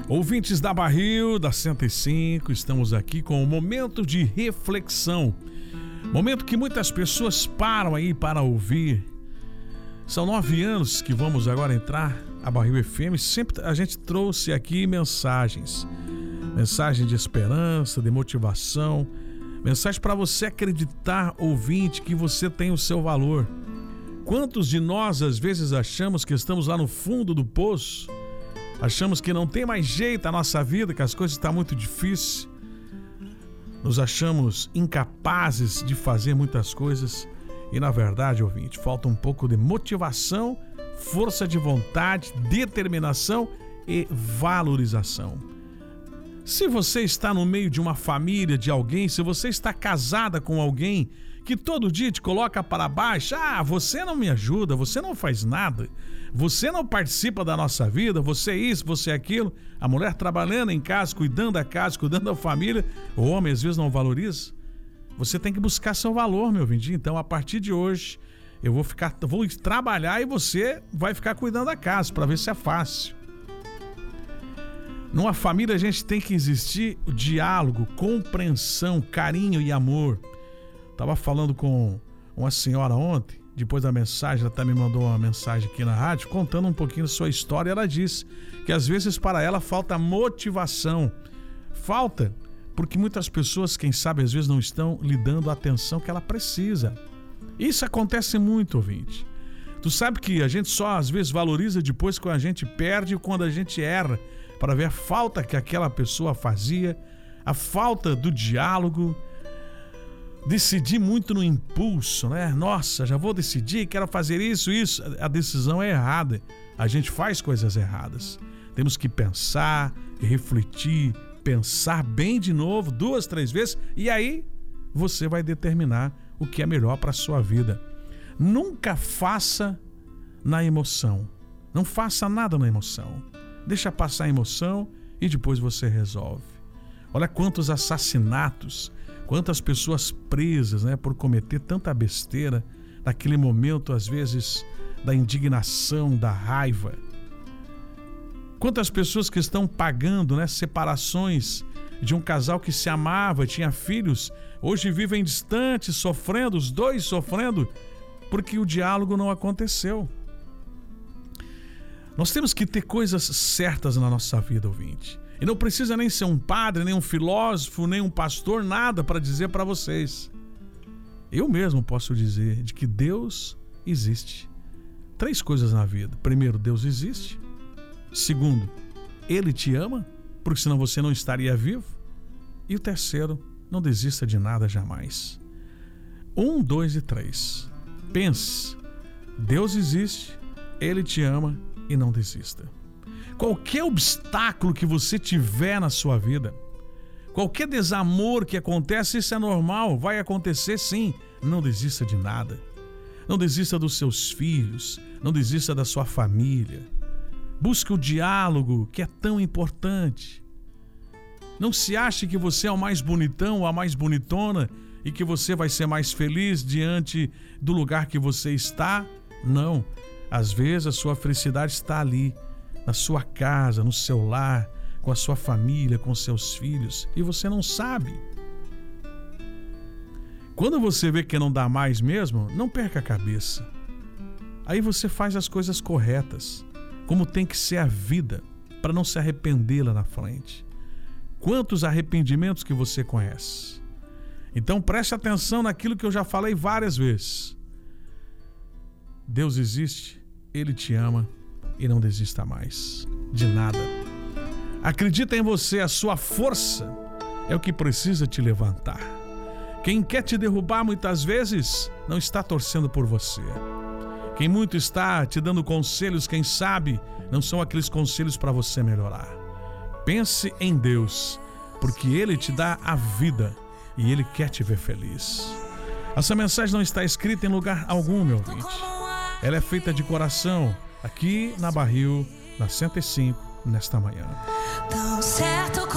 Ouvintes da Barril, da 105, estamos aqui com um momento de reflexão. Momento que muitas pessoas param aí para ouvir. São 9 anos que vamos agora entrar a Barril FM. Sempre a gente trouxe aqui mensagens. Mensagem de esperança, de motivação. Mensagem para você acreditar, ouvinte, que você tem o seu valor. Quantos de nós às vezes achamos que estamos lá no fundo do poço? Achamos que não tem mais jeito a nossa vida, que as coisas estão muito difíceis. Nos achamos incapazes de fazer muitas coisas. E na verdade, ouvinte, falta um pouco de motivação, força de vontade, determinação e valorização. Se você está no meio de uma família, de alguém, se você está casada com alguém que todo dia te coloca para baixo, você não me ajuda, você não faz nada, você não participa da nossa vida, você é isso, você é aquilo, a mulher trabalhando em casa, cuidando da casa, cuidando da família, o homem às vezes não valoriza. Você tem que buscar seu valor, meu ouvinte. Então, a partir de hoje, eu vou trabalhar e você vai ficar cuidando da casa para ver se é fácil. Numa família a gente tem que existir o diálogo, compreensão, carinho e amor. Tava falando com uma senhora ontem, depois da mensagem, ela até me mandou uma mensagem aqui na rádio, contando um pouquinho da sua história. Ela disse que às vezes para ela falta motivação. Falta porque muitas pessoas, quem sabe, às vezes não estão lhe dando a atenção que ela precisa. Isso acontece muito, ouvinte. Tu sabe que a gente só às vezes valoriza depois quando a gente perde ou quando a gente erra, para ver a falta que aquela pessoa fazia, a falta do diálogo, decidir muito no impulso, né? Nossa, já vou decidir, quero fazer isso. A decisão é errada. A gente faz coisas erradas. Temos que pensar, refletir, pensar bem de novo, 2, 3 vezes, e aí você vai determinar o que é melhor para a sua vida. Nunca faça na emoção. Não faça nada na emoção. Deixa passar a emoção e depois você resolve. Olha quantos assassinatos, quantas pessoas presas, né, por cometer tanta besteira, naquele momento, às vezes, da indignação, da raiva. Quantas pessoas que estão pagando, né, separações de um casal que se amava, tinha filhos, hoje vivem distantes, sofrendo, os dois sofrendo, porque o diálogo não aconteceu. Nós temos que ter coisas certas na nossa vida, ouvinte. E não precisa nem ser um padre, nem um filósofo, nem um pastor, nada para dizer para vocês. Eu mesmo posso dizer de que Deus existe. 3 coisas na vida. Primeiro, Deus existe. Segundo, Ele te ama, porque senão você não estaria vivo. E o terceiro, não desista de nada jamais. 1, 2 e 3. Pense, Deus existe, Ele te ama e não desista. Qualquer obstáculo que você tiver na sua vida, qualquer desamor que acontece, isso é normal, vai acontecer sim. Não desista de nada. Não desista dos seus filhos, não desista da sua família. Busque o diálogo, que é tão importante. Não se ache que você é o mais bonitão ou a mais bonitona e que você vai ser mais feliz diante do lugar que você está. Não. Às vezes a sua felicidade está ali, na sua casa, no seu lar, com a sua família, com seus filhos, e você não sabe. Quando você vê que não dá mais mesmo, não perca a cabeça. Aí você faz as coisas corretas, como tem que ser a vida, para não se arrepender lá na frente. Quantos arrependimentos que você conhece? Então preste atenção naquilo que eu já falei várias vezes. Deus existe, Ele te ama e não desista mais de nada. Acredita em você, a sua força é o que precisa te levantar. Quem quer te derrubar muitas vezes não está torcendo por você. Quem muito está te dando conselhos, quem sabe, não são aqueles conselhos para você melhorar. Pense em Deus, porque Ele te dá a vida e Ele quer te ver feliz. Essa mensagem não está escrita em lugar algum, meu ouvinte. Ela é feita de coração, aqui na Barril, na 105, nesta manhã.